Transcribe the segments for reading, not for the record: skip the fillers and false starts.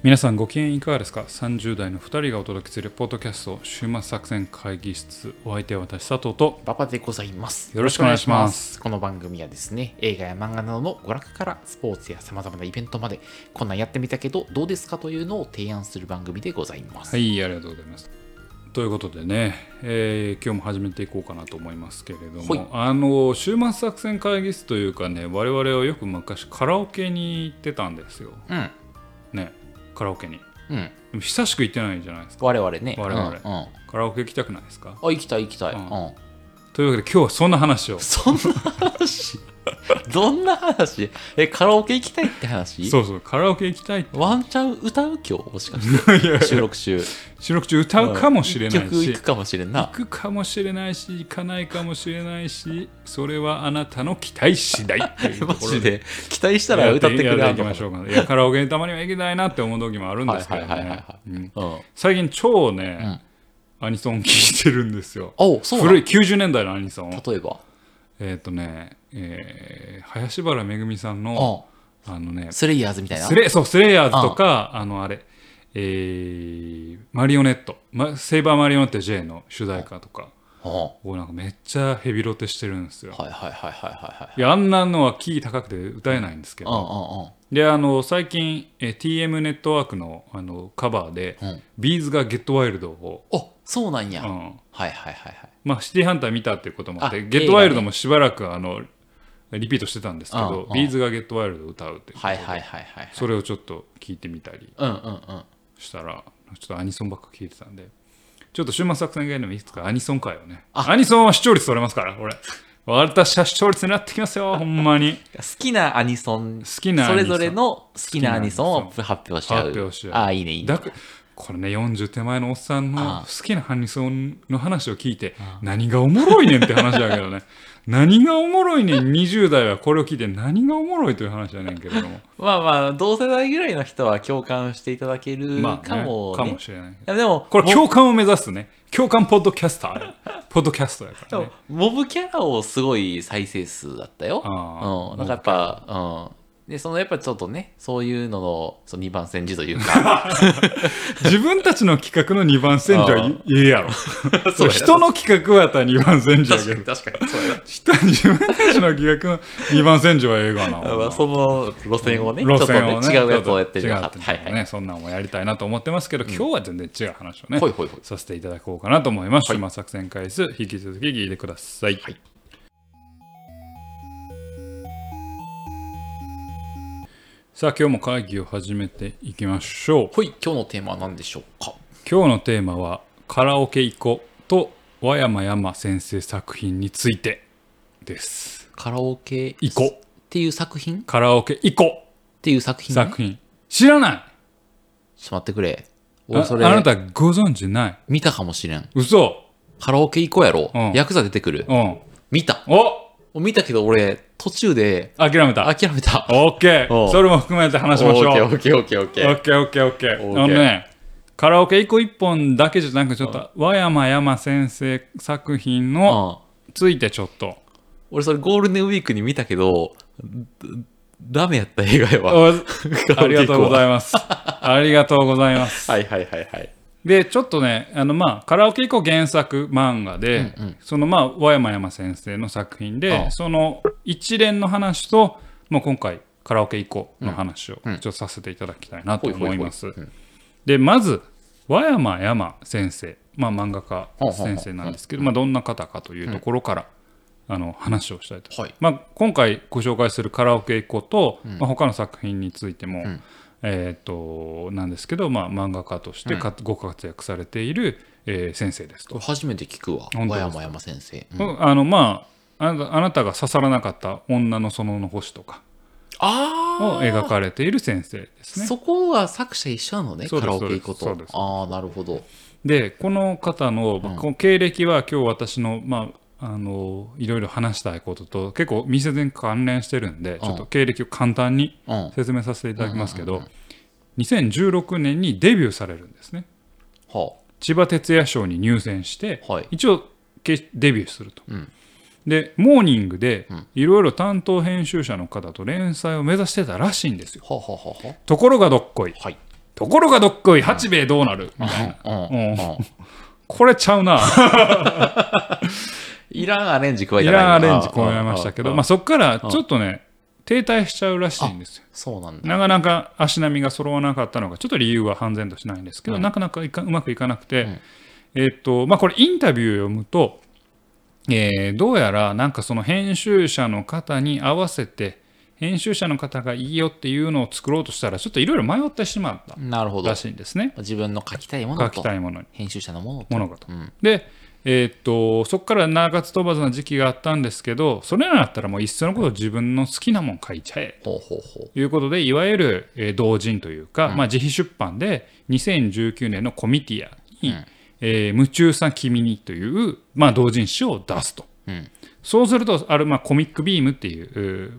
皆さんご機嫌いかがですか。30代の2人がお届けするポッドキャスト週末作戦会議室。お相手は私佐藤と馬場でございます。 よろしくお願いします。 この番組はですね、映画や漫画などの娯楽からスポーツや様々なイベントまで、こんなんやってみたけどどうですかというのを提案する番組でございます。 はい、ありがとうございます。ということでね、今日も始めていこうかなと思いますけれども、週末作戦会議室というかね、我々はよく昔カラオケに行ってたんですよ。ね、カラオケに。でも久しく行ってないじゃないですか。 我々ね。 カラオケ行きたくないですか。 行きたい。 というわけで今日はそんな話を。 そんな話どんな話？カラオケ行きたいって話？ そう、カラオケ行きたいって。 ワンチャン歌う今日もしかして収録中歌うかもしれないし、 曲行くかもしれんな。 行くかもしれないし、行かないかもしれないし、それはあなたの期待次第っていうところで。 マジで期待したら歌ってくれやっていきましょうかね。いや、カラオケにたまには行きたいなって思う時もあるんですけどね。最近超ね、アニソン聴いてるんですよ。古い90年代のアニソン。 例えば林原めぐみさんのスレイヤーズみたいな。 スレイヤーズとかマリオネット、セイバーマリオネット J の主題歌とかをなんかめっちゃヘビロテしてるんですよ。いや、あんなのはキー高くて歌えないんですけど、で最近、TM ネットワークのカバーで、ビーズがゲットワイルドを。 そうなんや。 シティハンター見たっていうこともあって、ゲットワイルドもしばらくリピートしてたんですけど、ビーズがゲットワイルドを歌うっていう、それをちょっと聞いてみたりしたら、ちょっとアニソンばっか聞いてたんで、ちょっと週末作戦会でもいつかアニソン会をね。アニソンは視聴率取れますから、私は視聴率になってきますよ、ほんまに。 好きなアニソン、それぞれの好きなアニソンを発表しちゃう。いいね、いいね。 これね、40手前のおっさんの好きなアニソンの話を聞いて、何がおもろいねんって話だけどね。何がおもろいねん、20代はこれを聞いて何がおもろいという話じゃねんけれども。 同世代ぐらいの人は共感していただけるかも、 かもしれない。 でもこれ共感を目指すね。共感ポッドキャストやからね。 モブキャラをすごい再生数だったよ。なんかやっぱ、でやっぱちょっとね、そういうのの2番煎じというか自分たちの企画の2番煎じは言えやろ人の企画はやったら2番煎じやけど、 確かにそうや。 自分たちの企画の2番煎じはええがな。 その路線をね、ちょっとね、違うやつをやってるかね、そんなんもやりたいなと思ってますけど、今日は全然違う話をね、させていただこうかなと思います。週末作戦会議、引き続き聞いてください。さあ、今日も会議を始めていきましょう。 今日のテーマは何でしょうか。 今日のテーマはカラオケ行こうと和山山先生作品についてです。 カラオケ行こうっていう作品？ カラオケ行こうっていう作品知らない？ ちょっと待ってくれ。 あなたご存知ない？ 見たかもしれん。 嘘？ カラオケ行こうやろ。ヤクザ出てくる。見た。見たけど俺途中で諦めた。 オッケー。それも含めて話しましょう。 オッケー。 ね、カラオケ一個一本だけじゃなく、ちょっと和山山先生作品のついてちょっと。 俺それゴールデンウィークに見たけどダメやった映画やわ。 ありがとうございます。ありがとうございます。でちょっとね、カラオケ以降原作漫画で、その和山山先生の作品で、その一連の話と、今回カラオケ以降の話をちょっとさせていただきたいなと思います。でまず和山山先生、漫画家先生なんですけど、どんな方かというところから話をしたいと、今回ご紹介するカラオケ以降と、他の作品についても、なんですけど、漫画家としてご活躍されている、先生ですと。 初めて聞くわ、和山山先生。 あなたが刺さらなかった女の園の星とかを描かれている先生ですね。 そこは作者一緒なのね、カラオケ行くと。なるほど。 でこの方の、この経歴は今日私のいろいろ話したいことと結構密接に関連してるんで、ちょっと経歴を簡単に説明させていただきますけど、2016年にデビューされるんですね。千葉哲也賞に入選して、一応デビューすると。でモーニングでいろいろ担当編集者の方と連載を目指してたらしいんですよ。ところがどっこい、 ところがどっこい八兵衛どうなるみたいな、これちゃうな。 いらんアレンジ加えたいらんアレンジ加えましたけど、そこからちょっとね停滞しちゃうらしいんですよ。 そうなんだ。 なかなか足並みが揃わなかったのが、ちょっと理由は判然としないんですけど、なかなかうまくいかなくて、これインタビューを読むと、どうやらなんかその編集者の方に合わせて編集者の方がいいよっていうのを作ろうとしたら、ちょっといろいろ迷ってしまったらしいんですね。 自分の書きたいものと編集者のものと。 で、そこから長津飛ばずな時期があったんですけど、それならったらもういっそのこと自分の好きなもん書いちゃえということで、いわゆる同人というか、自費出版で2019年のコミティアに、夢中さ君にという、同人誌を出すと。そうするとコミックビームっていう、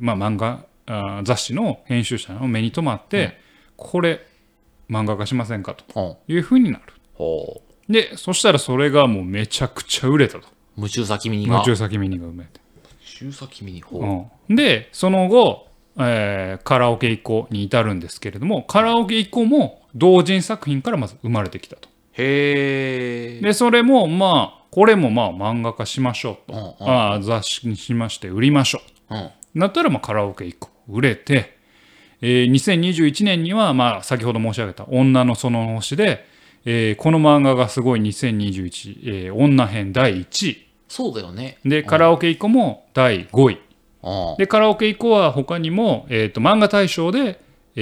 漫画雑誌の編集者の目に留まって、これ漫画化しませんかというふうになる。でそしたらそれがもうめちゃくちゃ売れたと。 夢中さ君にが夢中さ君にが埋めて、 夢中さ君に、 でその後、カラオケ以降に至るんですけれども、カラオケ以降も同人作品からまず生まれてきたと。 へえ。 でそれもこれも漫画化しましょうと、雑誌にしまして売りましょう、なったらカラオケ以降売れて、2021年には先ほど申し上げた女のその星で、この漫画がすごい2021、女編第1位。 そうだよね。 でカラオケ以降も第5位。でカラオケ以降は他にも、漫画大賞で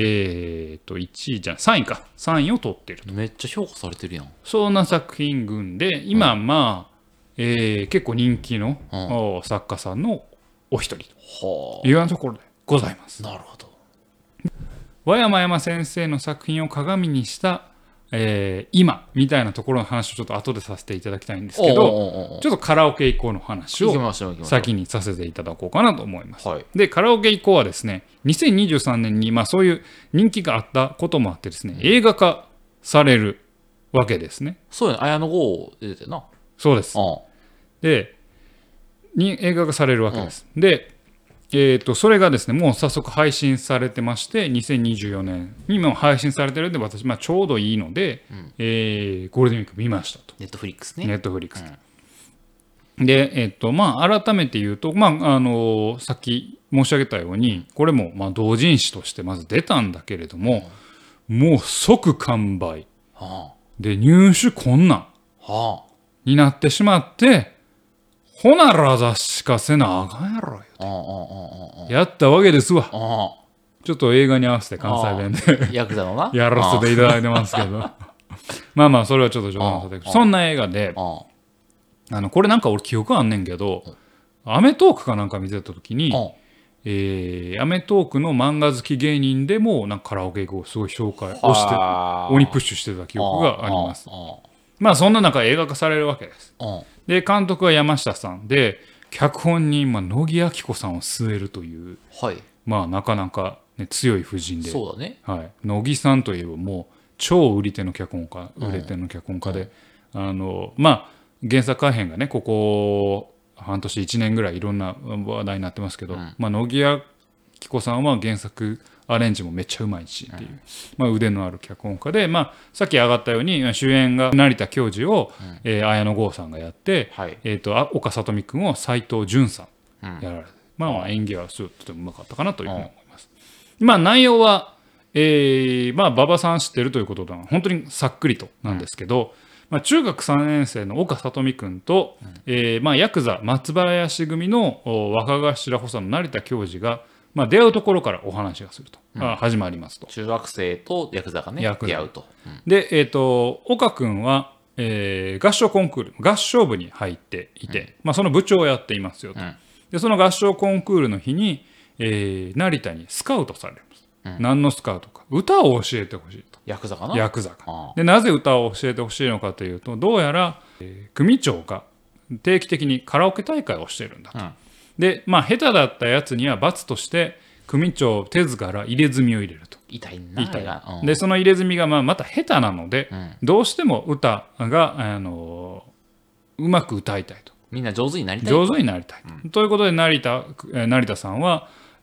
1位じゃん3位か3位を取っていると。 めっちゃ評価されてるやん。 そんな作品群で今結構人気の、作家さんのお一人というようなところでございます。 なるほど。 和山山先生の作品を鏡にした、今みたいなところの話をちょっと後でさせていただきたいんですけど、ちょっとカラオケ以降の話を先にさせていただこうかなと思います。でカラオケ以降はですね、2023年にそういう人気があったこともあってですね、映画化されるわけですね。 そうやね、綾野剛出てたな。 そうです。で映画化されるわけです。でそれがですねもう早速配信されてまして、2024年にも配信されてるんで、私ちょうどいいので、ゴールデンウィーク見ましたと。 ネットフリックスね。 ネットフリックスで改めて言うと、さっき申し上げたように、これも同人誌としてまず出たんだけれども、もう即完売、で入手困難、になってしまって、ほなら雑誌化せなあかんやろよやったわけですわ。ちょっと映画に合わせて関西弁でヤクザのなやらせていただいてますけどそれはちょっと冗談で、そんな映画でこれなんか俺記憶あんねんけど、アメトーークかなんか見てた時に、アメトーークの漫画好き芸人でもなんかカラオケをすごい紹介をして鬼プッシュしてた記憶があります。そんな中映画化されるわけです。で監督は山下さんで、脚本に乃木明子さんを据えるという、なかなか、強い布陣で、 そうだね、 乃木さんといえばもう超売り手の脚本家、売れ手の脚本家で、原作改編がねここ半年1年ぐらいいろんな話題になってますけど、乃木明子さんは原作アレンジもめっちゃうまいしっていう、腕のある脚本家で、さっき上がったように主演が成田教授を、綾野剛さんがやって、岡里美君を斉藤潤さんやられて、演技はすごいとてもうまかったかなというふうに思います。内容は、馬場さん知ってるということでは本当にさっくりとなんですけど、中学3年生の岡里美君と、ヤクザ松林組の若頭補佐の成田教授が出会うところからお話がすると、始まりますと。 中学生とヤクザがね出会うと。 で、岡君は、合唱コンクール合唱部に入っていて、その部長をやっていますよと。でその合唱コンクールの日に、成田にスカウトされます。何のスカウトか、歌を教えてほしいと。 ヤクザかな。 ヤクザか。でなぜ歌を教えてほしいのかというと、どうやら、組長が定期的にカラオケ大会をしているんだと。で下手だったやつには罰として組長手ずから入れ墨を入れると。 痛いな。 でその入れ墨がまた下手なので、どうしても歌がうまく歌いたいと。 みんな上手になりたい。 上手になりたいということで成田さんは、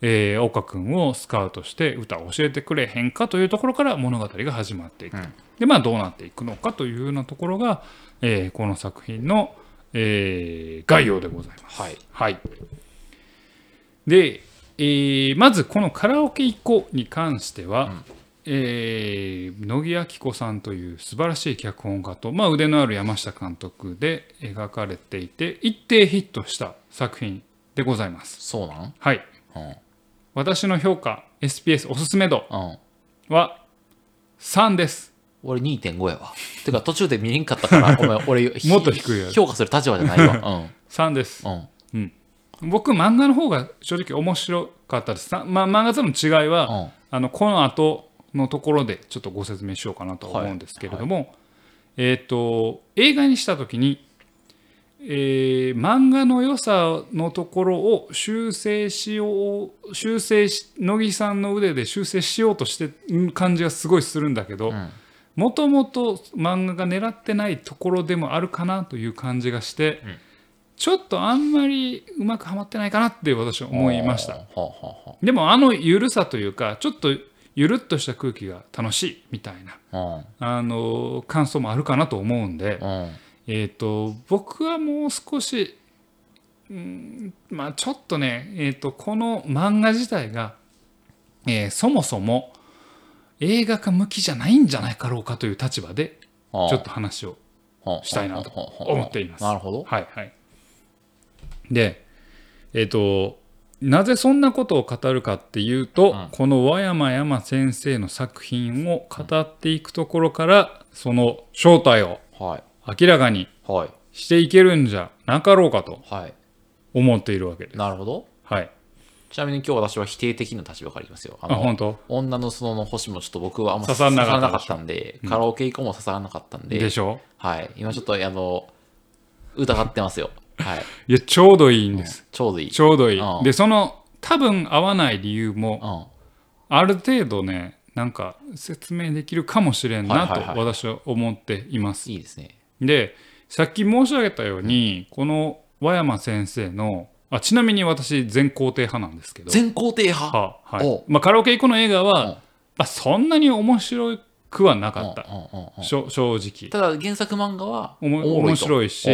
岡君をスカウトして歌を教えてくれへんかというところから物語が始まっていく、でどうなっていくのかというようなところが、この作品の、概要でございます。 はい、 はい、で、まずこのカラオケ行こうに関しては、乃木明子さんという素晴らしい脚本家と、腕のある山下監督で描かれていて一定ヒットした作品でございます。 そうなん？ はい、私の評価 SPS おすすめ度は3です。 俺 2.5 やわ。てか途中で見れんかったからごめん俺もっと低いや評価する立場じゃないわ。 3です。僕漫画の方が正直面白かったです。漫画との違いは、この後のところでちょっとご説明しようかなと思うんですけれども、映画にした時に、漫画の良さのところを乃木さんの腕で修正しようとしてる感じがすごいするんだけど、もともと漫画が狙ってないところでもあるかなという感じがして、ちょっとあんまりうまくはまってないかなって私は思いました。でも緩さというかちょっとゆるっとした空気が楽しいみたいな感想もあるかなと思うんで、僕はもう少し、ちょっとね、この漫画自体が、そもそも映画化向きじゃないんじゃないかろうかという立場でちょっと話をしたいなと思っています。 なるほど。 はいはい。で、なぜそんなことを語るかっていうと、この和山山先生の作品を語っていくところからその正体を明らかにしていけるんじゃなかろうかと思っているわけです。 なるほど。 はい。 ちなみに今日私は否定的な立場からいきますよ。 本当？ 女の園の星もちょっと僕はあんま刺さらなかったんで、カラオケ以降も刺さらなかったんで。 でしょ？ はい。今ちょっと疑ってますよ。はい。 いやちょうどいいんです。 ちょうどいい。 ちょうどいい。で多分合わない理由もある程度ねなんか説明できるかもしれんなと私は思っています。 いいですね。 でさっき申し上げたように、この和山先生のちなみに私全肯定派なんですけど。 全肯定派？ はい。カラオケ以降の映画はそんなに面白くはなかった。正直。 ただ原作漫画は面白いし、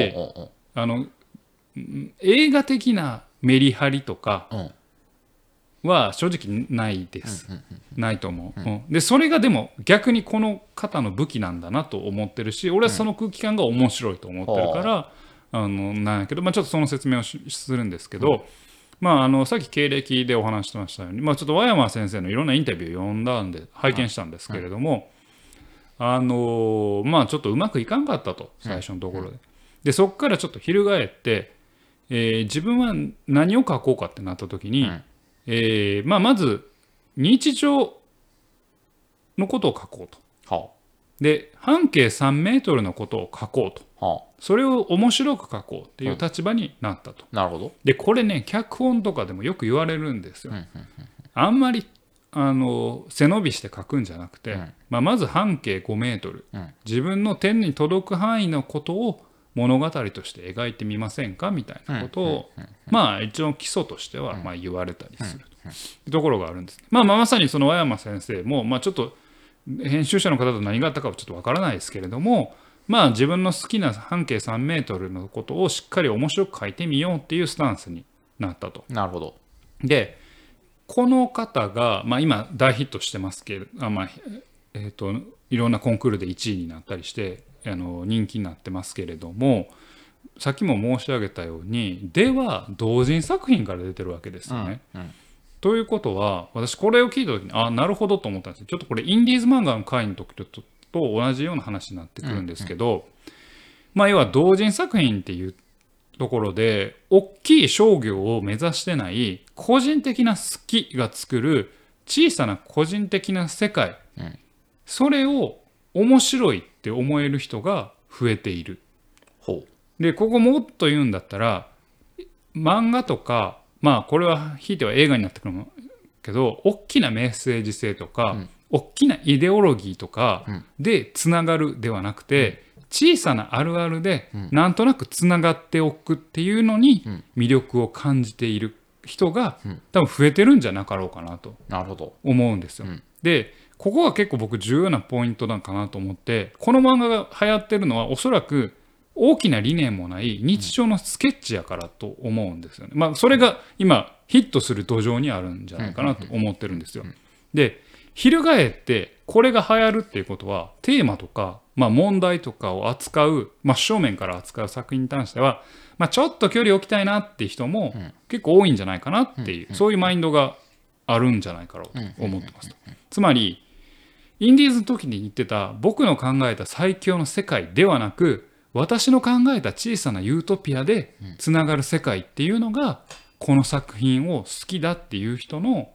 映画的なメリハリとかは正直ないです。ないと思う。でそれがでも逆にこの方の武器なんだなと思ってるし、俺はその空気感が面白いと思ってるから。なんやけど、ちょっとその説明をするんですけど、さっき経歴でお話してましたように、ちょっと和山先生のいろんなインタビューを読んだんで拝見したんですけれども、ちょっとうまくいかんかったと最初のところで、でそこからちょっと翻って、自分は何を書こうかってなった時に、まず日常のことを書こうと。で半径3メートルのことを書こうと、それを面白く書こうっていう立場になったと。 なるほど。 でこれね脚本とかでもよく言われるんですよ。あんまり背伸びして書くんじゃなくて、まず半径5メートル、自分の手に届く範囲のことを物語として描いてみませんかみたいなことを一応基礎としては言われたりするというところがあるんです。まさにその和山先生もちょっと編集者の方と何があったかはちょっとわからないですけれども、自分の好きな半径3メートルのことをしっかり面白く書いてみようっていうスタンスになったと。 なるほど。 でこの方が、今大ヒットしてますけれど、いろんなコンクールで1位になったりして人気になってますけれども、さっきも申し上げたようにでは同人作品から出てるわけですよね。ということは私これを聞いた時になるほどと思ったんです。ちょっとこれインディーズ漫画の回の時と同じような話になってくるんですけど、要は同人作品っていうところで大きい商業を目指してない個人的な好きが作る小さな個人的な世界、それを面白いって思える人が増えている。でここもっと言うんだったら漫画とかこれはひいては映画になってくるけど大きなメッセージ性とか、大きなイデオロギーとかでつながるではなくて、小さなあるあるでなんとなくつながっておくっていうのに魅力を感じている人が多分増えてるんじゃなかろうかなと思うんですよ。でここが結構僕重要なポイントなんかなと思って、この漫画が流行ってるのはおそらく大きな理念もない日常のスケッチやからと思うんですよね。まあそれが今ヒットする土壌にあるんじゃないかなと思ってるんですよ。で翻ってこれが流行るっていうことはテーマとか、問題とかを扱う、真正面から扱う作品に関しては、ちょっと距離を置きたいなっていう人も結構多いんじゃないかなっていう、そういうマインドがあるんじゃないかろうと思ってます。つまりインディーズの時に言ってた僕の考えた最強の世界ではなく、私の考えた小さなユートピアでつながる世界っていうのがこの作品を好きだっていう人の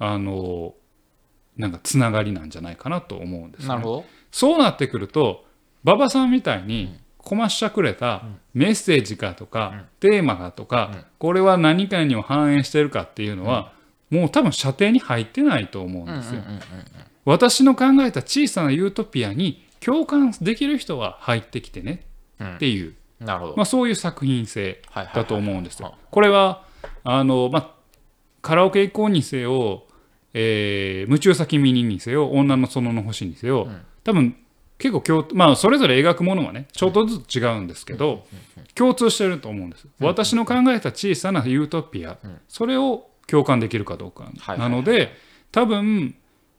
なんかつながりなんじゃないかなと思うんですね。 なるほど。 そうなってくると馬場さんみたいにこましゃくれたメッセージかとかテーマかとか、これは何かにも反映してるかっていうのはもう多分射程に入ってないと思うんですよ。私の考えた小さなユートピアに共感できる人は入ってきてねっていう、 なるほど。 そういう作品性だと思うんですよ。これはカラオケ行こうにせよ、夢中さ君にせよ、女の園の星にせよ、多分結構それぞれ描くものはねちょっとずつ違うんですけど、共通してると思うんです。私の考えた小さなユートピア、それを共感できるかどうかなので、多分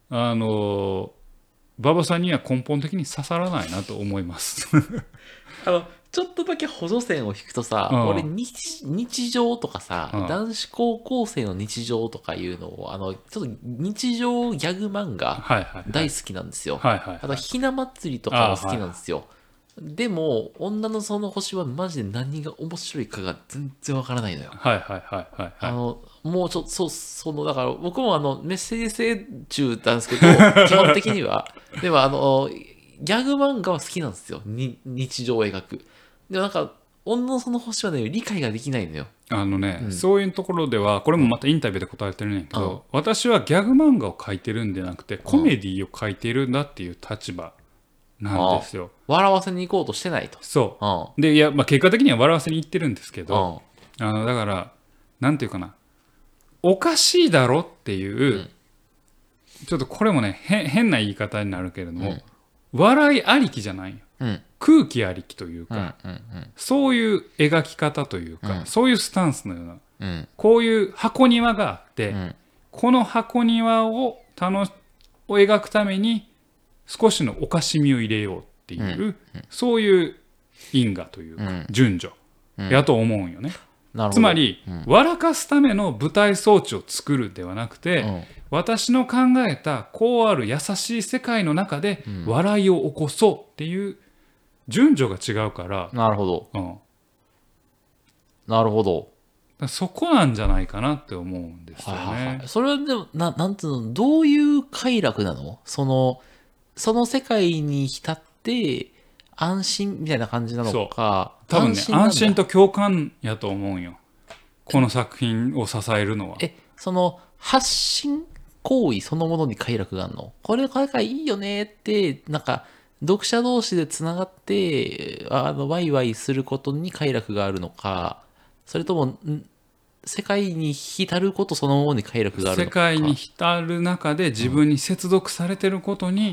馬場さんには根本的に刺さらないなと思いますちょっとだけ補助線を引くとさ、俺日常とかさ、男子高校生の日常とかいうのをちょっと日常ギャグ漫画大好きなんですよ。あとひな祭りとかも好きなんですよ。でも女のその星はマジで何が面白いかが全然わからないのよ。もうちょっとだから僕もメッセージ性中なんですけど基本的にはでもギャグ漫画は好きなんですよ。日常を描く。でもなんか女のその星はね理解ができないのよ。 そういうところではこれもまたインタビューで答えてるんやけど、私はギャグ漫画を描いてるんじゃなくてコメディを描いてるんだっていう立場なんですよ。 笑わせに行こうとしてないと。 そう。で結果的には笑わせに行ってるんですけど、だからなんていうかな、おかしいだろっていう、ちょっとこれもね変な言い方になるけれども、笑いありきじゃないよ。空気ありきというか、そういう描き方というか、そういうスタンスのような、こういう箱庭があって、この箱庭を描くために少しのおかしみを入れようっていう、そういう因果というか、順序やと思うんよね。つまり、笑かすための舞台装置を作るではなくて、私の考えたこうある優しい世界の中で笑いを起こそうっていう順序が違うから。 なるほど。なるほど。 そこなんじゃないかなって思うんですよね。 それはでもなんていうの、どういう快楽なの？その世界に浸って安心みたいな感じなのか。 多分ね、安心と共感やと思うんよ。この作品を支えるのは。 その発信行為そのものに快楽があるの？これいいよねってなんか読者同士でつながってワイワイすることに快楽があるのか、それとも世界に浸ることそのものに快楽があるのか。 世界に浸る中で自分に接続されてることに、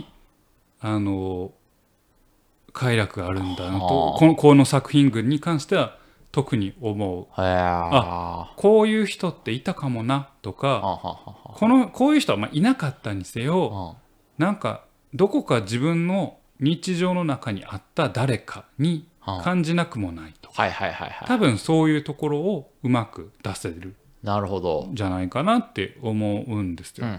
快楽があるんだなと、この作品群に関しては特に思う。こういう人っていたかもなとか、こういう人はいなかったにせよ、なんかどこか自分の日常の中にあった誰かに感じなくもないと。多分そういうところをうまく出せるじゃないかなって思うんですよ。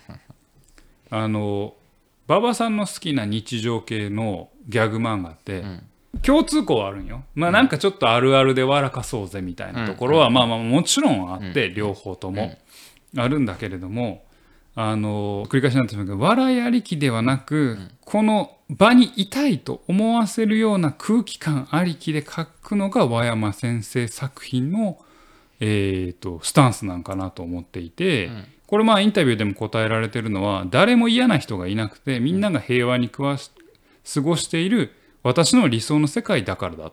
馬場さんの好きな日常系のギャグ漫画って、共通項はあるんよ。なんかちょっとあるあるで笑かそうぜみたいなところはもちろんあって、両方ともあるんだけれども、繰り返しなんですけど、笑いありきではなく、この場にいたいと思わせるような空気感ありきで書くのが和山先生作品の、スタンスなんかなと思っていて、これインタビューでも答えられてるのは、誰も嫌な人がいなくてみんなが平和に過ごしている私の理想の世界だからだと。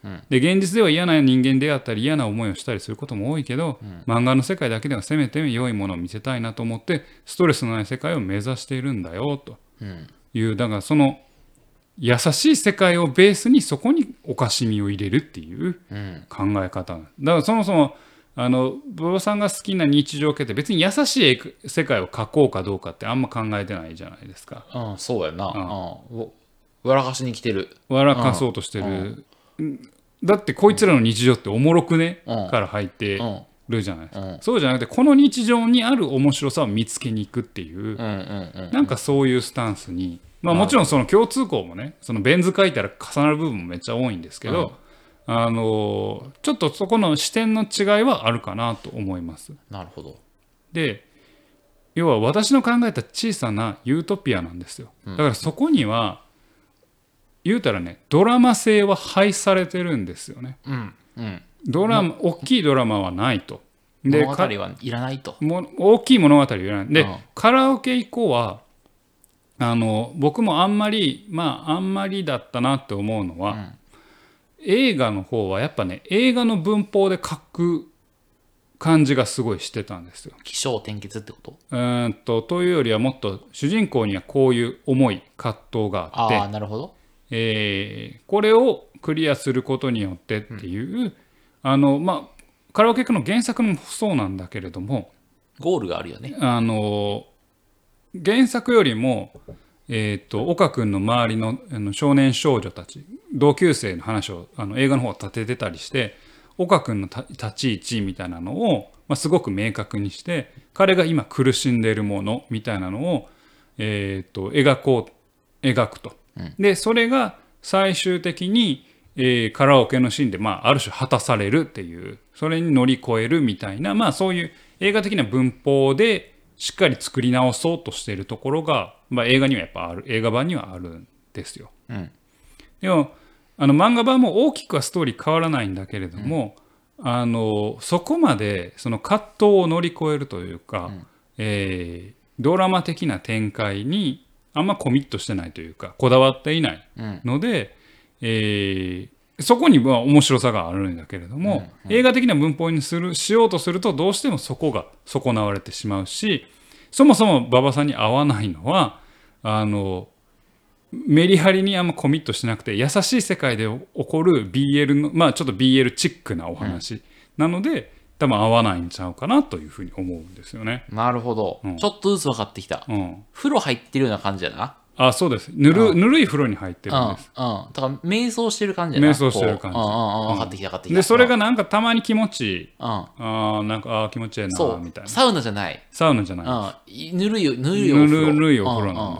で現実では嫌な人間であったり嫌な思いをしたりすることも多いけど、漫画の世界だけではせめて良いものを見せたいなと思ってストレスのない世界を目指しているんだよという、だからその優しい世界をベースにそこにおかしみを入れるっていう考え方、だからそもそも馬場さんが好きな日常系って別に優しい世界を描こうかどうかってあんま考えてないじゃないですか。 そうやな、笑かしに来てる、 笑かそうとしてる、だってこいつらの日常っておもろくね、から入ってるじゃないですか、そうじゃなくてこの日常にある面白さを見つけに行くっていう、なんかそういうスタンスに、まあもちろんその共通項もね、そのベン図書いたら重なる部分もめっちゃ多いんですけど、ちょっとそこの視点の違いはあるかなと思います。 なるほど。 で、要は私の考えた小さなユートピアなんですよ。だからそこには言うたらね、ドラマ性は廃されてるんですよね。大きいドラマはないと。 で、物語はいらないと。 大きい物語はいらない。で、カラオケ以降は僕もあんまりだったなって思うのは、映画の方はやっぱね、映画の文法で書く感じがすごいしてたんですよ。 起承転結ってこと？ というよりはもっと主人公にはこういう重い葛藤があって、 なるほど。 これをクリアすることによってっていう、カラオケの原作もそうなんだけれども、 ゴールがあるよね。 原作よりも岡君の周りの少年少女たち同級生の話を映画の方は立ててたりして、岡君の立ち位置みたいなのを、すごく明確にして、彼が今苦しんでいるものみたいなのを、描くと。でそれが最終的に、カラオケのシーンで、ある種果たされるっていう、それに乗り越えるみたいな、そういう映画的な文法でしっかり作り直そうとしているところが、映画にはやっぱある、映画版にはあるんですよ。でも漫画版も大きくはストーリー変わらないんだけれども、そこまでその葛藤を乗り越えるというか、ドラマ的な展開にあんまコミットしてないというか、こだわっていないので、そこには面白さがあるんだけれども、映画的な文法にしようとするとどうしてもそこが損なわれてしまうし、そもそも馬場さんに合わないのはメリハリにあんまコミットしなくて、優しい世界で起こる BL のちょっと BL チックなお話なので、多分合わないんちゃうかなというふうに思うんですよね。 なるほど、ちょっとずつ分かってきた、風呂入ってるような感じやな。 そうです。ぬるい風呂に入ってるんです。 だから瞑想してる感じやな。 瞑想してる感じ。 分かってきた分かってきた。 でそれがなんかたまに気持ちいい。なんか気持ちいいなみたいな。 サウナじゃない。ぬるいお風呂。 ぬるいお風呂なんです。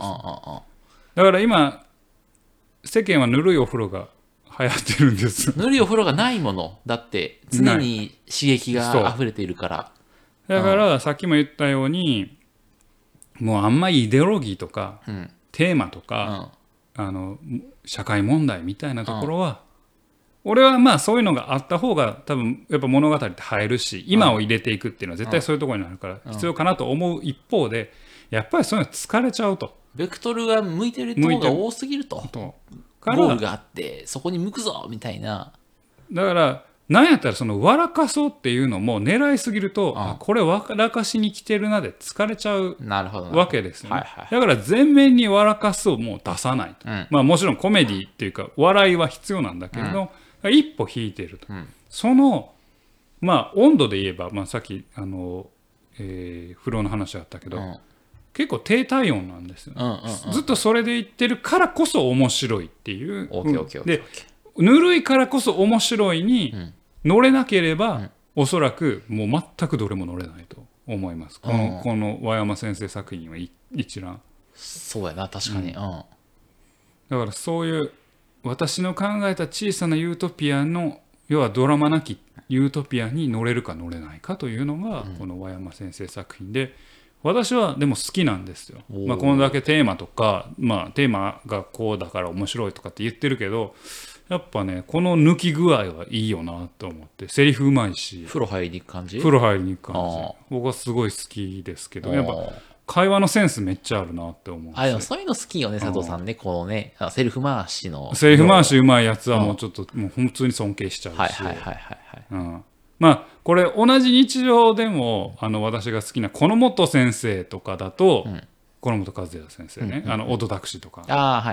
だから今世間はぬるいお風呂が流行ってるんです。 ぬるいお風呂がないものだって常に刺激が溢れているから。 だからさっきも言ったように、もうあんまりイデオロギーとか、テーマとか、社会問題みたいなところは、俺はそういうのがあった方が多分やっぱ物語って入るし、今を入れていくっていうのは絶対そういうところになるから必要かなと思う一方で、やっぱりそういうの疲れちゃうと。 ベクトルが向いてるところが多すぎると。ゴールがあってそこに向くぞみたいな。 だからなんやったらその笑かそうっていうのも狙いすぎると、これ笑かしに来てるなで疲れちゃうわけですよね。だから全面に笑かすをもう出さないと、もちろんコメディっていうか笑いは必要なんだけれど、一歩引いていると、その温度で言えば、さっき風呂の話あったけど、結構低体温なんですよ、ずっとそれで言ってるからこそ面白いっていう。でぬるいからこそ面白いに乗れなければ、おそらくもう全くどれも乗れないと思います。この和山先生作品は一覧。 そうやな、確かに。だからそういう私の考えた小さなユートピアの、要はドラマなきユートピアに乗れるか乗れないかというのがこの和山先生作品で、私はでも好きなんですよ。このだけテーマとか、テーマがこうだから面白いとかって言ってるけど、やっぱねこの抜き具合はいいよなと思って、セリフうまいし、 風呂入りに行く感じ。 風呂入りに行く感じ、僕はすごい好きですけど、やっぱ会話のセンスめっちゃあるなって思う。 でもそういうの好きよね、佐藤さんね。このね、セリフ回しの。 セリフ回しうまいやつはもうちょっと、もう普通に尊敬しちゃうし。まあ、これ同じ日常でも、私が好きなこの本先生とかだと、この本和也先生ね、オートタクシーとか。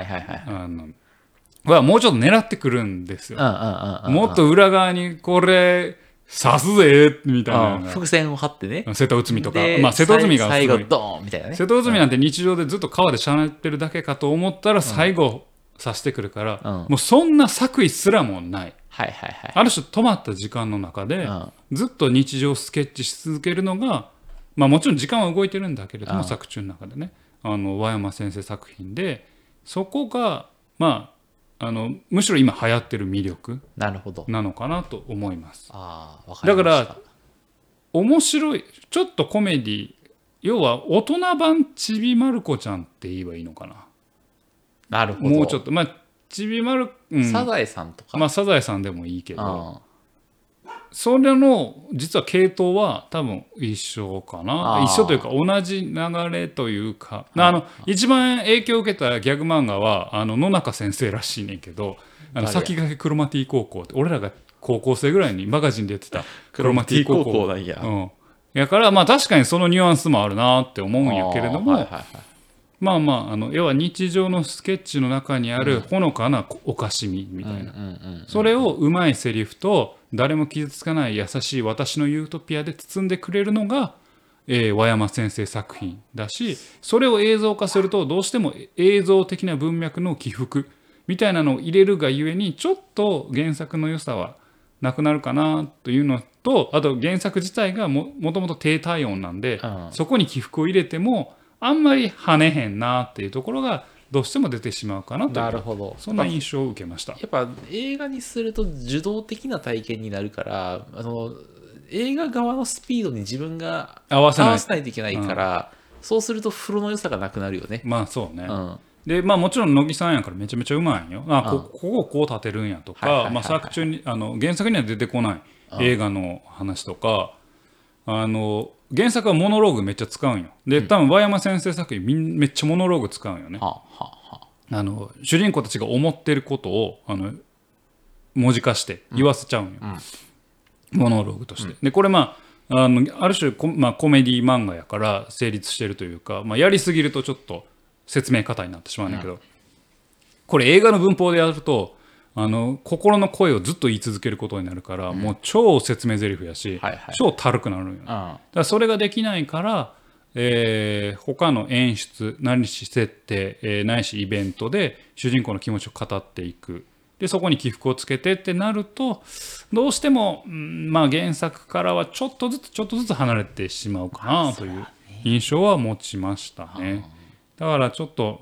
はもうちょっと狙ってくるんですよ。もっと裏側にこれ、刺すぜみたいな、 伏線を張ってね。 瀬戸内海とか、まあ瀬戸内海が最後ドーンみたいなね。 瀬戸内海なんて日常でずっと川でしゃべってるだけかと思ったら最後刺してくるから、もうそんな作為すらもない。ある種止まった時間の中でずっと日常スケッチし続けるのが、まあもちろん時間は動いてるんだけれども、作中の中でね、和山先生作品で、そこがまあむしろ今流行ってる魅力なのかなと思います。だから面白い、ちょっとコメディ、要は大人版ちびまる子ちゃんって言えばいいのかな。 なるほど。 もうちょっとまあちびまる、 サザエさんとか、 まあサザエさんでもいいけど、それの実は系統は多分一緒かな。一緒というか同じ流れというか、一番影響を受けたギャグ漫画は野中先生らしいねんけど、先駆けクロマティ高校って、俺らが高校生ぐらいにマガジンでやってたクロマティ高校なんや。やからまあ確かにそのニュアンスもあるなって思うんやけれども、まあまあ要は日常のスケッチの中にあるほのかなおかしみみたいな、それをうまいセリフと誰も傷つかない優しい私のユートピアで包んでくれるのが、和山先生作品だし、それを映像化するとどうしても映像的な文脈の起伏みたいなのを入れるがゆえに、ちょっと原作の良さはなくなるかなというのと、あと原作自体がもともと低体温なんで、そこに起伏を入れてもあんまり跳ねへんなっていうところがどうしても出てしまうかなという、 なるほど、 そんな印象を受けました。 やっぱ映画にすると受動的な体験になるから、映画側のスピードに自分が合わせないといけないから、そうすると風呂の良さがなくなるよね。 まあそうね、でまあもちろん乃木さんやからめちゃめちゃうまいよ。ここをこう立てるんやとか、作中に原作には出てこない映画の話とか、原作はモノローグめっちゃ使うんよ。で多分和山先生作品めっちゃモノローグ使うんよね。主人公たちが思ってることを文字化して言わせちゃうんよ、モノローグとして。でこれまあある種コメディ漫画やから成立してるというか、やりすぎるとちょっと説明方になってしまうんだけど、これ映画の文法でやると心の声をずっと言い続けることになるから、もう超説明台詞やし、超たるくなるんよね。だからそれができないから、他の演出ないし設定、ないしイベントで主人公の気持ちを語っていく。でそこに起伏をつけてってなると、どうしても、原作からはちょっとずつ離れてしまうかなという印象は持ちましたね。だからちょっと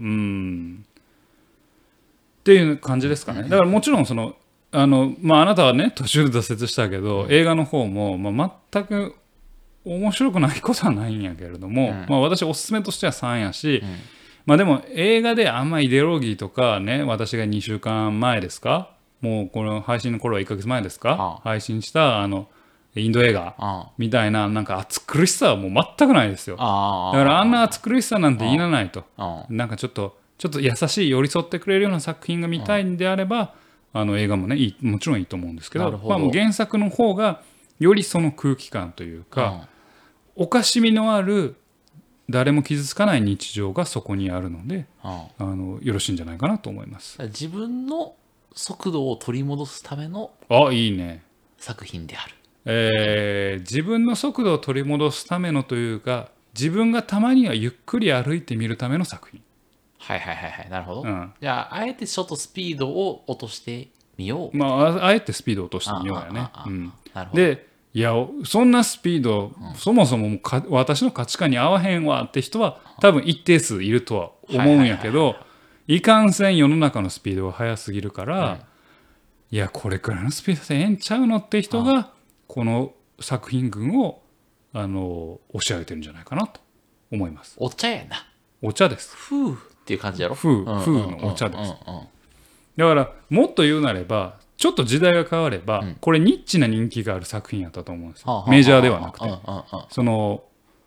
っていう感じですかね。だからもちろんあなたはね途中で挫折したけど、映画の方も、全く面白くないことはないんやけれども、私おすすめとしては3やし、でも映画であんまイデオロギーとかね、私が2週間前ですか、もうこの配信の頃は1ヶ月前ですか、配信したインド映画みたいな、なんか暑苦しさはもう全くないですよ。だからあんな暑苦しさなんていらないと。なんかちょっと優しい寄り添ってくれるような作品が見たいんであれば、映画もねもちろんいいと思うんですけど、もう原作の方がよりその空気感というか、おかしみのある誰も傷つかない日常がそこにあるので、よろしいんじゃないかなと思います。 自分の速度を取り戻すためのいいね作品である。自分の速度を取り戻すためのというか、自分がたまにはゆっくり歩いてみるための作品。 なるほど。じゃああえてちょっとスピードを落としてみよう。 あえてスピードを落としてみようやね。でいやそんなスピード、そもそも私の価値観に合わへんわって人は多分一定数いるとは思うんやけど、いかんせん世の中のスピードが速すぎるから、いやこれくらいのスピードでええんちゃうのって人がこの作品群を押し上げてるんじゃないかなと思います。 お茶やな。 お茶です。 ふうっていう感じやろ。 風のお茶です。だからもっと言うなれば、ちょっと時代が変われば、これニッチな人気がある作品やったと思うんですよ。メジャーではなくて、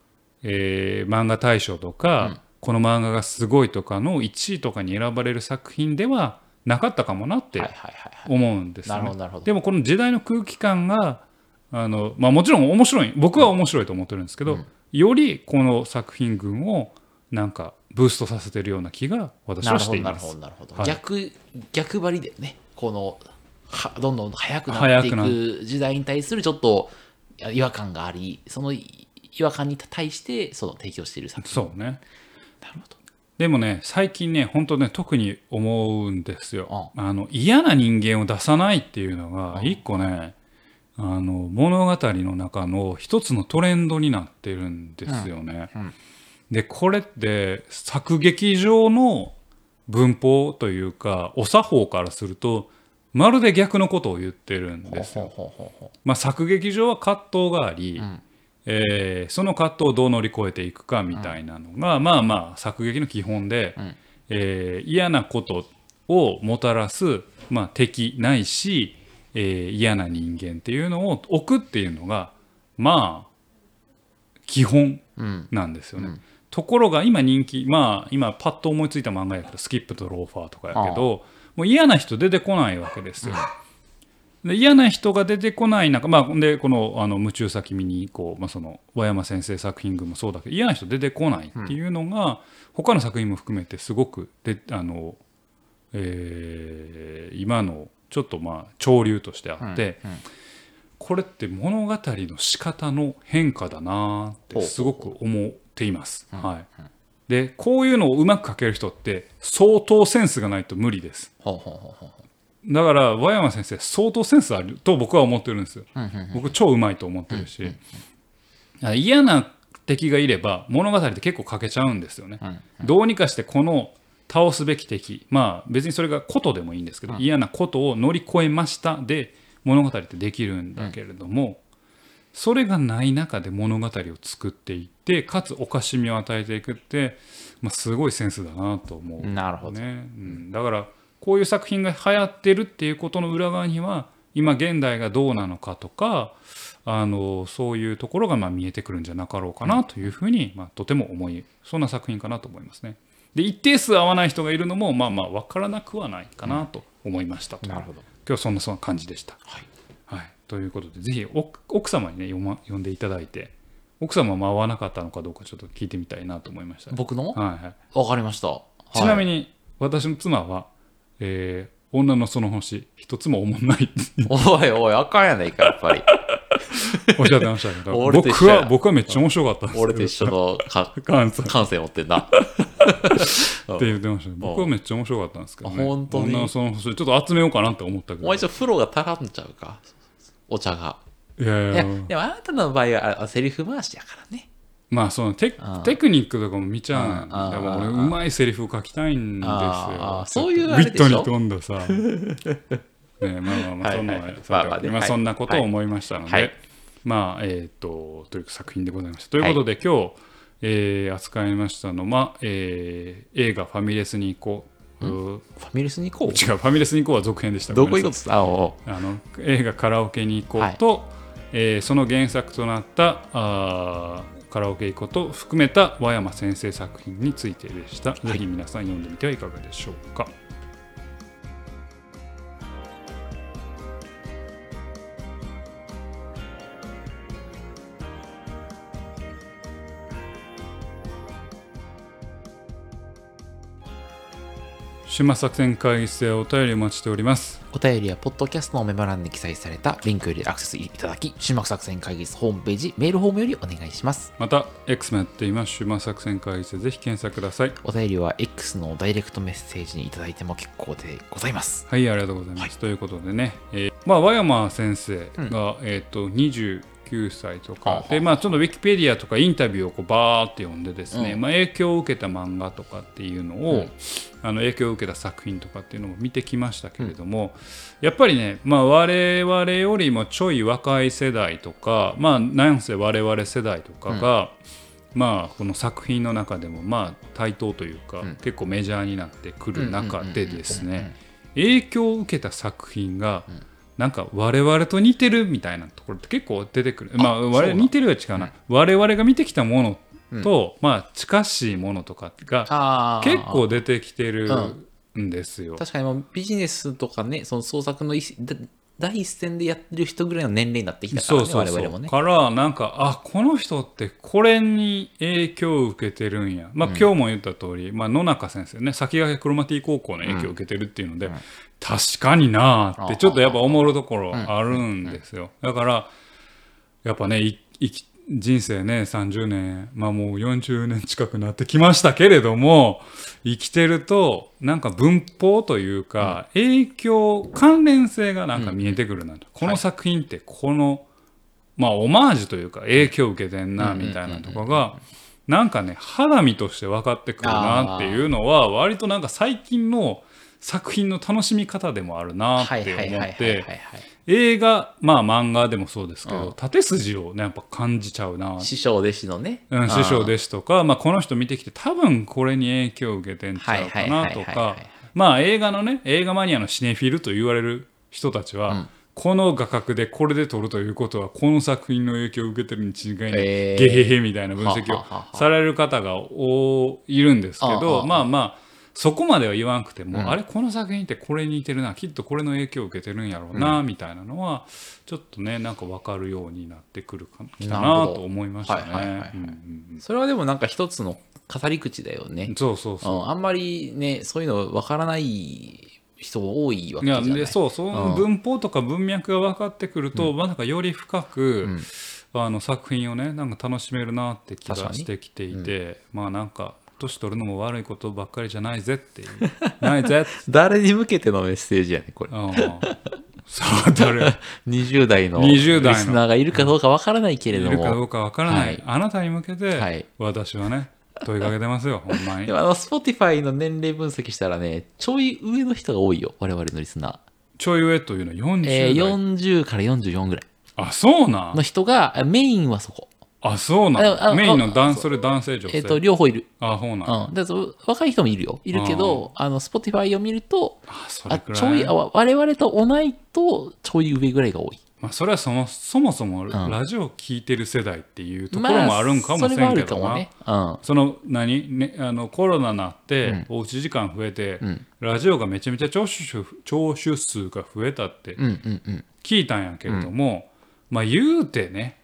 漫画大賞とか、この漫画がすごいとかの1位とかに選ばれる作品ではなかったかもなって思うんですよね。でもこの時代の空気感がもちろん面白い、僕は面白いと思ってるんですけど、よりこの作品群をなんかブーストさせてるような気が私はしています。 なるほど、はい、逆張りでね、このどんどん速くなっていく時代に対するちょっと違和感があり、その違和感に対してその提供している作品。 そうね。なるほど。でもね、最近ね、本当ね、特に思うんですよ。嫌な人間を出さないっていうのが一個ね、物語の中の一つのトレンドになってるんですよね。でこれって作劇上の文法というかお作法からするとまるで逆のことを言ってるんですよ。作劇上は葛藤があり、その葛藤をどう乗り越えていくかみたいなのが、作劇の基本で、嫌なことをもたらす、敵ないし、嫌な人間っていうのを置くっていうのが基本なんですよね。ところが今人気、今パッと思いついた漫画やけどスキップとローファーとかやけど、もう嫌な人出てこないわけですよ。で嫌な人が出てこない中、でこの夢中さ君にこう、その和山先生作品群もそうだけど嫌な人出てこないっていうのが、他の作品も含めてすごく今のちょっと潮流としてあって、これって物語の仕方の変化だなってすごく思っています。でこういうのをうまく描ける人って相当センスがないと無理です。だから和山先生相当センスあると僕は思ってるんですよ。僕超うまいと思ってるし、嫌な敵がいれば物語って結構描けちゃうんですよね。どうにかしてこの倒すべき敵、別にそれがことでもいいんですけど、嫌なことを乗り越えましたで物語ってできるんだけれども、それがない中で物語を作っていってかつおかしみを与えていくって、すごいセンスだなと思う、ね。 なるほど、 だからこういう作品が流行ってるっていうことの裏側には今現代がどうなのかとかそういうところが見えてくるんじゃなかろうかなというふうに、とてもそんな作品かなと思いますね。で一定数合わない人がいるのも分からなくはないかなと思いましたと。 なるほど。 今日そんな感じでした。ということでぜひ奥様にね呼んでいただいて、奥様も合わなかったのかどうかちょっと聞いてみたいなと思いました、ね。 僕の？わかりました。 ちなみに私の妻は、女のその星一つも思んないおいあかんやないかやっぱりおっしゃってましたけど僕はめっちゃ面白かったんですよ。 俺と一緒の感性持ってんなって言ってました。僕はめっちゃ面白かったんですけどね。 本当に女のその星ちょっと集めようかなって思ったけど、 お前風呂が足らんちゃうか、お茶が。 いやでもあなたの場合はセリフ回しやからね。 そのテクニックとかも見ちゃう。でも俺うまいセリフを書きたいんですよ。 そういうあれでしょ。 ウィットに富んださそんなことを思いましたので、という作品でございました。ということで今日、扱いましたのは、映画ファミレスに行こう。 ファミレスに行こう？ 違う、ファミレスに行こうは続編でした。 どこ行こうですか？ 映画カラオケに行こうと、その原作となったカラオケ行こうと含めた和山先生作品についてでした。ぜひ皆さん読んでみてはいかがでしょうか。終末作戦会議室でお便りお待ちしております。 お便りはポッドキャストのメモ欄に記載されたリンクよりアクセスいただき、終末作戦会議室ホームページメールフォームよりお願いします。 また X もやっています。終末作戦会議室でぜひ検索ください。 お便りは X のダイレクトメッセージにいただいても結構でございます。 はい、ありがとうございます。ということでね、和山先生が、29歳とかで、ちょっとウィキペディアとかインタビューをこうバーって読んでですね、影響を受けた漫画とかっていうのを、影響を受けた作品とかっていうのも見てきましたけれども、やっぱりね、我々よりもちょい若い世代とか、なんせ我々世代とかが、この作品の中でも対等というか、結構メジャーになってくる中でですね、影響を受けた作品が、なんか我々と似てるみたいなところって結構出てくる。我々似てるは違うな、我々が見てきたものと、まあ近しいものとかが結構出てきてるんですよ。 確かにもうビジネスとかね、その創作の第一線でやってる人ぐらいの年齢になってきたからね、我々もね。 からなんかこの人ってこれに影響を受けてるんや。まあ今日も言った通り、野中先生ね、先駆けクロマティ高校の影響を受けてるっていうので、確かになーってちょっとやっぱ思うところあるんですよ。だからやっぱね、人生ね30年もう40年近くなってきましたけれども、生きてるとなんか文法というか、影響関連性がなんか見えてくるなと、この作品ってこのオマージュというか影響を受けてんなみたいなとかがなんかね肌身として分かってくるなっていうのは割となんか最近の作品の楽しみ方でもあるなって思って、映画漫画でもそうですけど、縦筋をねやっぱ感じちゃうな。 師匠弟子のね、 師匠弟子とか、この人見てきて多分これに影響を受けてんちゃうかなとか、映画のね映画マニアのシネフィルと言われる人たちは、この画角でこれで撮るということはこの作品の影響を受けてるに違いない、ゲヘヘみたいな分析をされる方がいるんですけど、そこまでは言わなくても、あれこの作品ってこれに似てるな、きっとこれの影響を受けてるんやろうな、みたいなのはちょっとねなんか分かるようになってきたなと思いましたね。 それはでもなんか一つの語り口だよね。あんまりねそういうの分からない人多いわけじゃない。 でその文法とか文脈が分かってくると、なんかより深く、作品をねなんか楽しめるなって気がしてきていて、なんか年取るのも悪いことばっかりじゃないぜっていうないぜ誰に向けてのメッセージやねこれ。20代のリスナーがいるかどうかわからないけれども、 いるかどうかわからない、あなたに向けて私はね問いかけてますよほんまに。 でもSpotify の年齢分析したらねちょい上の人が多いよ我々のリスナー。 ちょい上というのは40代、 40から44ぐらい。 そうなんの人がメインはそこ。 そうなんメインのそれ男性女性両方いる。 そうなんだ若い人もいるよ。いるけどSpotify を見るとちょい我々と同いとちょい上ぐらいが多い。 それはそもそもラジオを聴いてる世代っていうところもあるんかもしれんけどな。そのコロナになっておうち時間増えて、ラジオがめちゃめちゃ聴取数が増えたって聞いたんやけれども、言うてね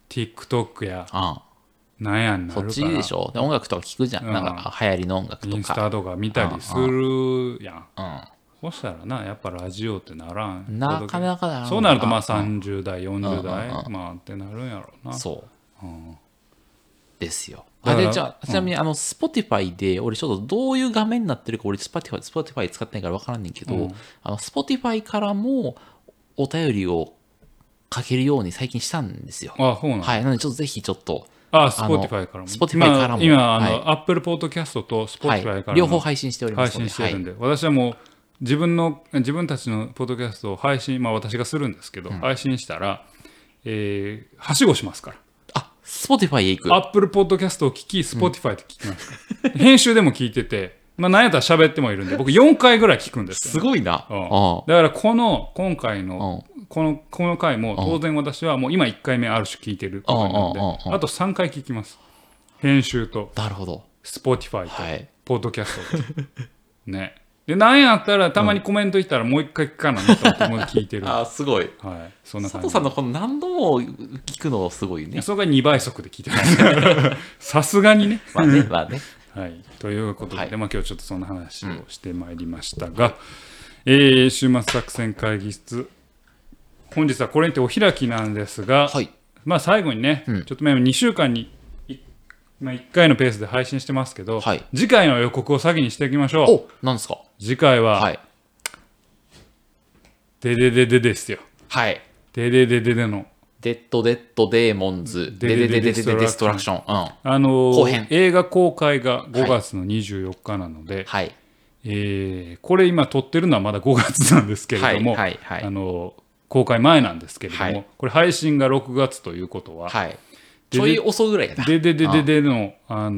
TikTok やなんやんなるからそっちでしょ。音楽とか聞くじゃん、なんか流行りの音楽とかインスタとか見たりするやん。そしたらなやっぱラジオってならん、 なかなかならん。 そうなると30代40代ってなるんやろうな。 そうですよ。でじゃあちなみにSpotify で俺ちょっとどういう画面になってるか俺 Spotify 使ってないから分からんねんけど、Spotify からもお便りを書けるように最近したんですよ。 そうなん。 なのでちょっとぜひちょっと Spotify からも。 Spotify からも今Apple Podcast と Spotify からも両方配信しておりますので。配信してるんで、私はもう自分たちのポッドキャストを配信私がするんですけど、配信したらはしごしますから。 Spotify へ行く。 Apple Podcast を聞き Spotify で聞きますから。編集でも聞いてて。なんやったら喋ってもいるんで僕4回ぐらい聞くんですよ、 すごいな。 だから今回のこの回も当然私はもう今1回目ある種聞いてることになるんで、あと3回聞きます。編集と Spotify とポッドキャストとね。でなんやったらたまにコメントいったらもう1回聞かなと思って聞いてる。 すごい。 そんな感じ。 佐藤さんのこの何度も聞くのすごいね。 それが2倍速で聞いてますさすがにね。ということで、今日ちょっとそんな話をしてまいりましたが、週末作戦会議室本日はこれにてお開きなんですが、最後にね、ちょっと2週間に1回のペースで配信してますけど、次回の予告を先にしていきましょう。 何ですか？ 次回は、でですよ。でのデッドデーモンズデストラクション、 後編。映画公開が5月の24日なので、これ今撮ってるのはまだ5月なんですけれども、公開前なんですけれども、これ配信が6月ということは、 ちょい遅ぐらいだ。 での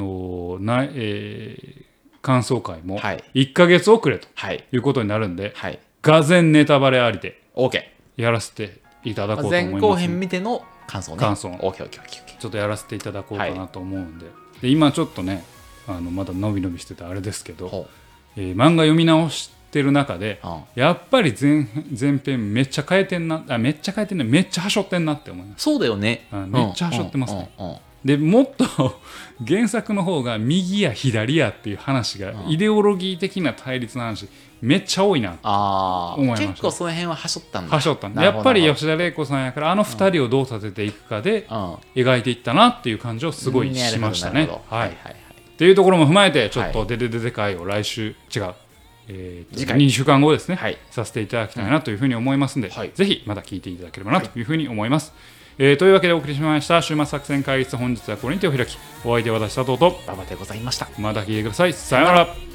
感想会も1ヶ月遅れということになるんで、がぜんネタバレありでやらせていただこうと思います。 前後編見ての感想ね。 ちょっとやらせていただこうかなと思うんで、 で今ちょっとねまだ伸び伸びしてたあれですけど、漫画読み直してる中で、やっぱり前編めっちゃ変えてんな、めっちゃ変えてんね、めっちゃはしょってんなって思います。 そうだよね。 めっちゃはしょってますね。でもっと原作の方が右や左やっていう話が、イデオロギー的な対立の話めっちゃ多いなと思いました。 結構その辺ははしょったんだ。 はしょったんだ。やっぱり吉田玲子さんやから、2人をどう立てていくかで描いていったなっていう感じをすごいしましたね。っていうところも踏まえて、ちょっとデデデデ会を来週2週間後ですね、させていただきたいなというふうに思いますので、ぜひまた聞いていただければなというふうに思います。というわけでお送りしました週末作戦会議室、本日はこれに手を開き、お相手は私佐藤と馬場でございました。 また聞いてください。さようなら。